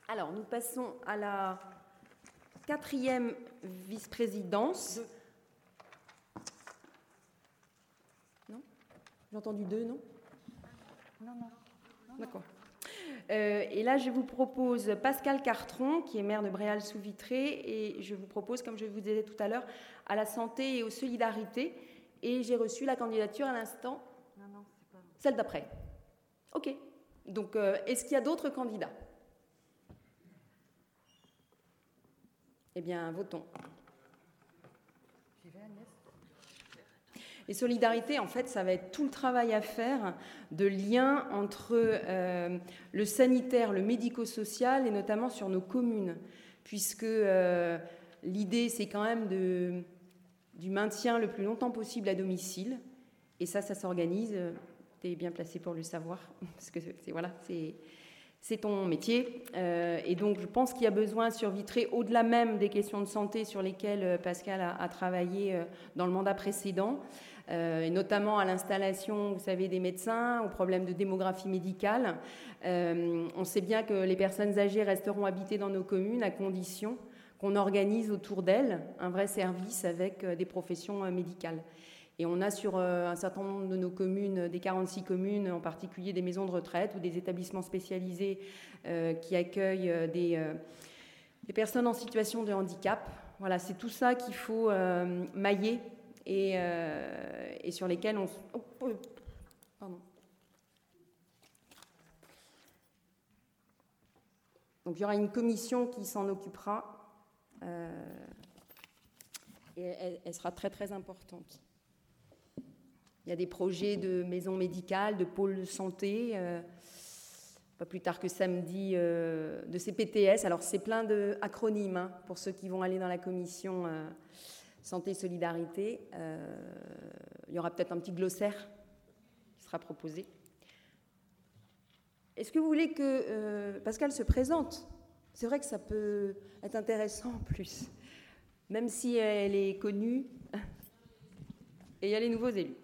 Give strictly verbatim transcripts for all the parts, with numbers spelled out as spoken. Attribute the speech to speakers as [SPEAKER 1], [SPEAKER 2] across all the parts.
[SPEAKER 1] Alors, nous passons à la quatrième vice-présidence. Non ? J'ai entendu deux, non ?
[SPEAKER 2] Non, non.
[SPEAKER 1] D'accord. Euh, et là, je vous propose Pascal Cartron, qui est maire de Bréal-sous-Vitré, et je vous propose, comme je vous disais tout à l'heure, à la santé et aux solidarités. Et j'ai reçu la candidature à l'instant.
[SPEAKER 2] Non, non, c'est pas...
[SPEAKER 1] Celle d'après. OK. Donc, euh, est-ce qu'il y a d'autres candidats ? Eh bien, votons.
[SPEAKER 2] J'y vais, Agnès.
[SPEAKER 1] Et solidarité, en fait, ça va être tout le travail à faire de lien entre euh, le sanitaire, le médico-social et notamment sur nos communes, puisque euh, l'idée, c'est quand même de, du maintien le plus longtemps possible à domicile. Et ça, ça s'organise. Tu es bien placé pour le savoir, parce que c'est, voilà, c'est... C'est ton métier, euh, et donc je pense qu'il y a besoin sur Vitré, au-delà même des questions de santé sur lesquelles Pascal a, a travaillé euh, dans le mandat précédent, euh, et notamment à l'installation, vous savez, des médecins, aux problèmes de démographie médicale. Euh, on sait bien que les personnes âgées resteront habitées dans nos communes à condition qu'on organise autour d'elles un vrai service avec euh, des professions euh, médicales. Et on a sur un certain nombre de nos communes, des quarante-six communes, en particulier des maisons de retraite ou des établissements spécialisés euh, qui accueillent des, euh, des personnes en situation de handicap. Voilà, c'est tout ça qu'il faut euh, mailler et, euh, et sur lesquels on... Oh, oh, pardon. Donc il y aura une commission qui s'en occupera euh, et elle, elle sera très très importante. Il y a des projets de maisons médicales, de pôles de santé, euh, pas plus tard que samedi, euh, de C P T S. Alors, c'est plein d'acronymes hein, pour ceux qui vont aller dans la commission euh, santé et solidarité. Euh, il y aura peut-être un petit glossaire qui sera proposé. Est-ce que vous voulez que euh, Pascal se présente ? C'est vrai que ça peut être intéressant en plus, même si elle est connue. Et il y a les nouveaux élus.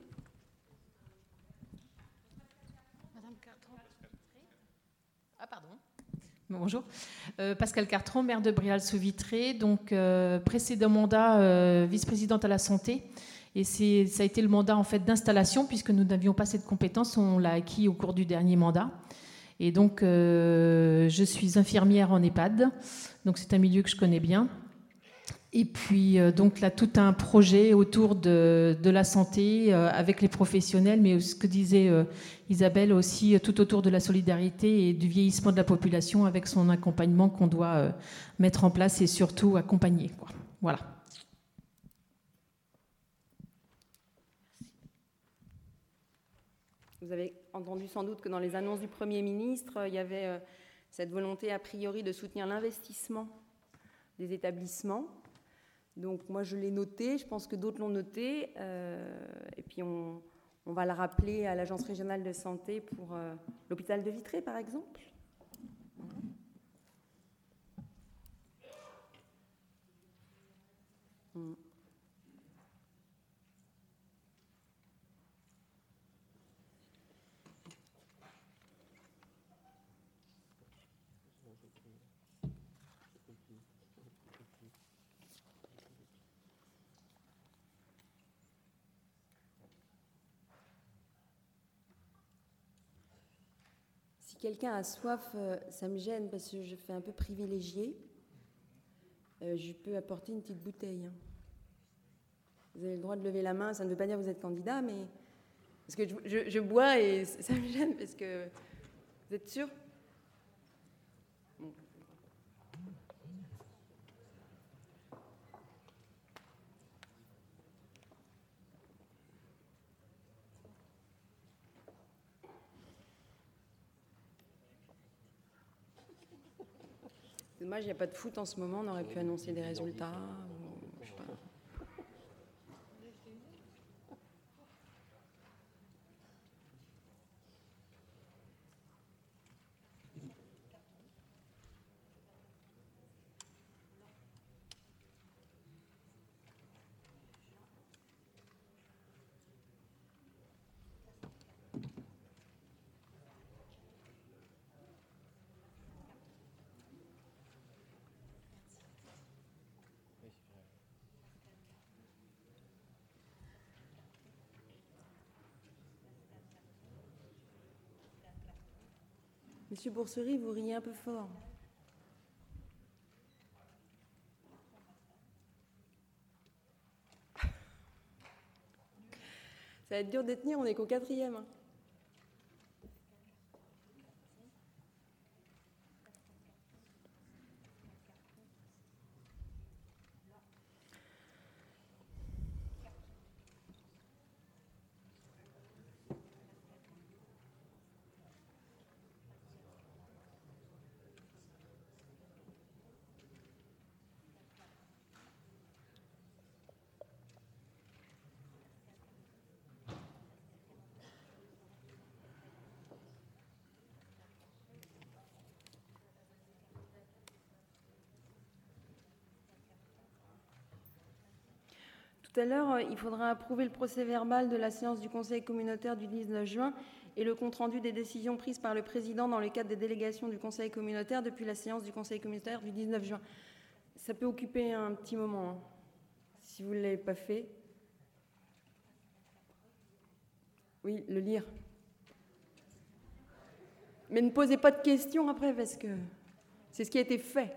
[SPEAKER 3] Ah, pardon. Bonjour. Euh, Pascal Cartron, maire de Bréal-sous-Vitré, donc euh, précédent mandat euh, vice-présidente à la santé. Et c'est, ça a été le mandat en fait d'installation, puisque nous n'avions pas cette compétence, on l'a acquis au cours du dernier mandat. Et donc, euh, je suis infirmière en EHPAD, donc c'est un milieu que je connais bien. Et puis, euh, donc là, tout un projet autour de, de la santé euh, avec les professionnels, mais ce que disait euh, Isabelle aussi, euh, tout autour de la solidarité et du vieillissement de la population avec son accompagnement qu'on doit euh, mettre en place et surtout accompagner, quoi. Voilà.
[SPEAKER 1] Vous avez entendu sans doute que dans les annonces du Premier ministre, il y avait euh, cette volonté a priori de soutenir l'investissement des établissements. Donc moi je l'ai noté, je pense que d'autres l'ont noté, euh, et puis on, on va le rappeler à l'Agence régionale de santé pour euh, l'hôpital de Vitré par exemple. Mmh. Si quelqu'un a soif, euh, ça me gêne parce que je fais un peu privilégié. Euh, je peux apporter une petite bouteille. Hein. Vous avez le droit de lever la main, ça ne veut pas dire que vous êtes candidat, mais... Parce que je, je, je bois et ça me gêne parce que... Vous êtes sûr ? Bon. C'est dommage, il n'y a pas de foot en ce moment, on aurait pu annoncer des résultats. Ou, je sais pas. Monsieur Boursery, vous riez un peu fort. Ça va être dur de tenir, on est qu'au quatrième. Hein. Tout à l'heure, il faudra approuver le procès-verbal de la séance du Conseil communautaire du dix-neuf juin et le compte-rendu des décisions prises par le président dans le cadre des délégations du Conseil communautaire depuis la séance du Conseil communautaire du dix-neuf juin. Ça peut occuper un petit moment, hein, si vous ne l'avez pas fait. Oui, le lire. Mais ne posez pas de questions après, parce que c'est ce qui a été fait.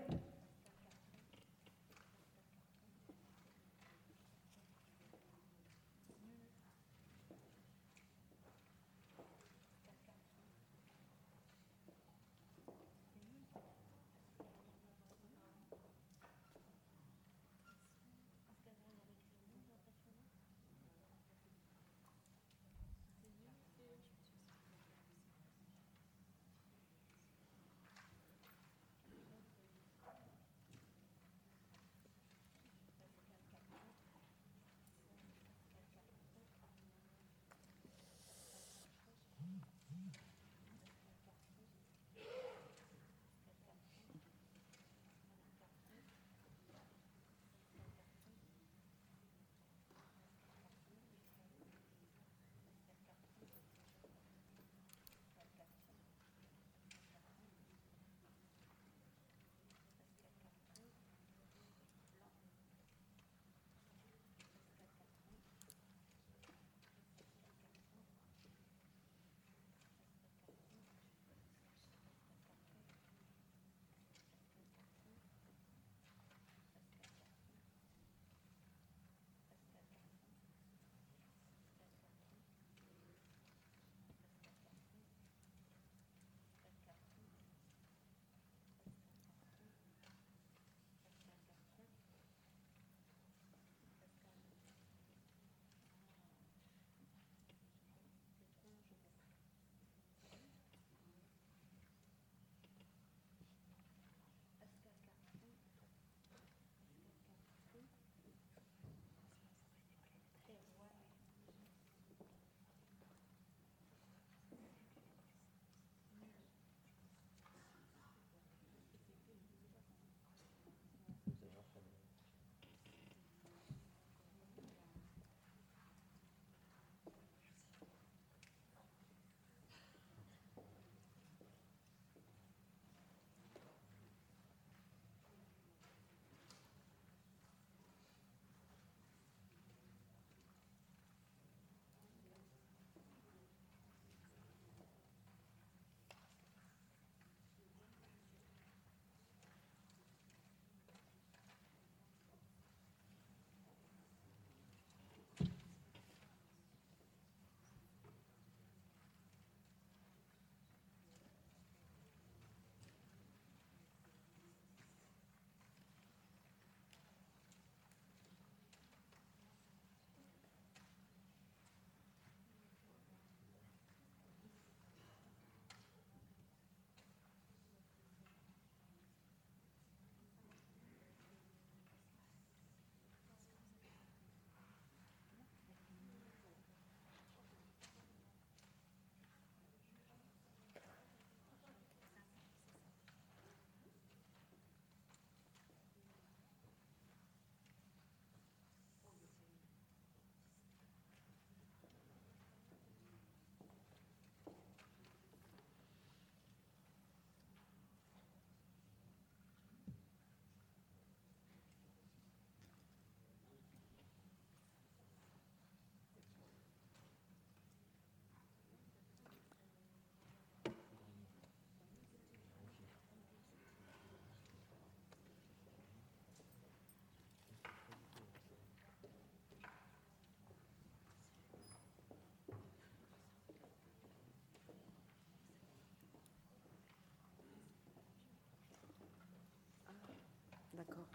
[SPEAKER 2] D'accord.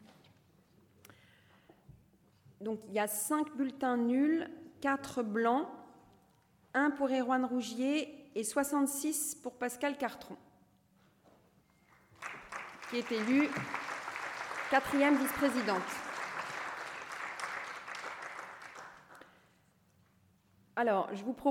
[SPEAKER 1] Donc, il y a cinq bulletins nuls, quatre blancs, un pour Erwan Rougier et soixante-six pour Pascal Cartron, qui est élue quatrième vice-présidente. Alors, je vous propose